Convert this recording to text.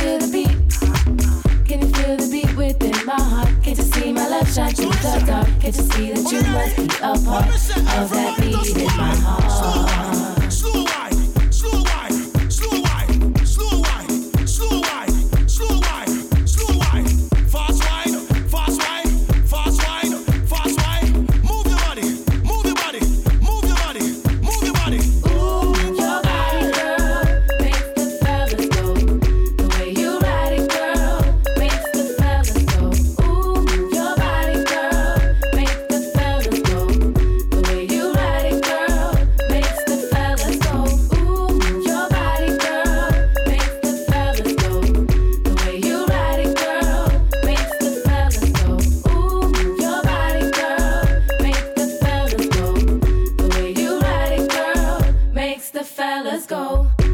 feel the beat? Can you feel the beat within my heart? Can't you see my love shine through the dark? Can't you see that you must be a part of that beat in my heart? Slow wine, slow wine, slow wine, slow wine, slow wine, slow wine, slow wine, fast wine, fast wine, fast wine, fast wine. Move your body, move your body, move your body, move your body. Ooh, your body, girl, makes the fellas go. The way you ride it, girl, makes the fellas go. Ooh, your body, girl, makes the fellas go. The way you ride it, girl, makes the fellas go. Ooh, your body, girl, makes the fellas go. The way you ride it, girl, makes the fellas go. Ooh, your body, girl, makes the fellas go. The way you ride it, girl, makes the fellas go.